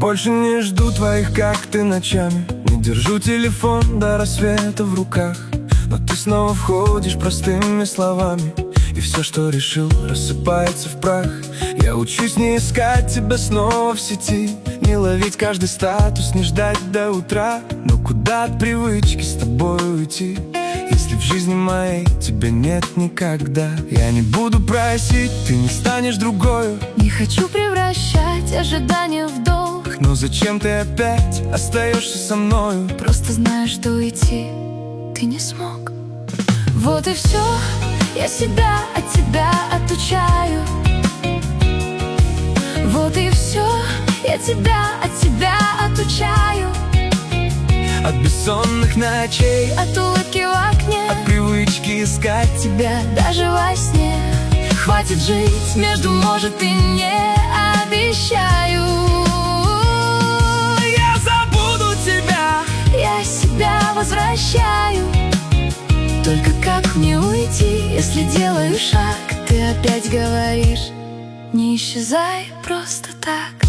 больше не жду твоих, как ты, ночами. Не держу телефон до рассвета в руках, но ты снова входишь простыми словами, и все, что решил, рассыпается в прах. Я учусь не искать тебя снова в сети, не ловить каждый статус, не ждать до утра. Но куда от привычки с тобой уйти, если в жизни моей тебя нет никогда? Я не буду просить, ты не станешь другою. Не хочу превращать ожидания в долг, но зачем ты опять остаешься со мною? Просто знаю, что уйти ты не смог. Вот и все, я себя от тебя отучаю. Вот и все, я тебя от себя отучаю. От бессонных ночей, от улыбки в окне, от привычки искать тебя даже во сне. Хватит жить между может и не, обещаю. Я забуду тебя, я себя возвращаю. Только как мне уйти, если делаю шаг? Ты опять говоришь: не исчезай просто так.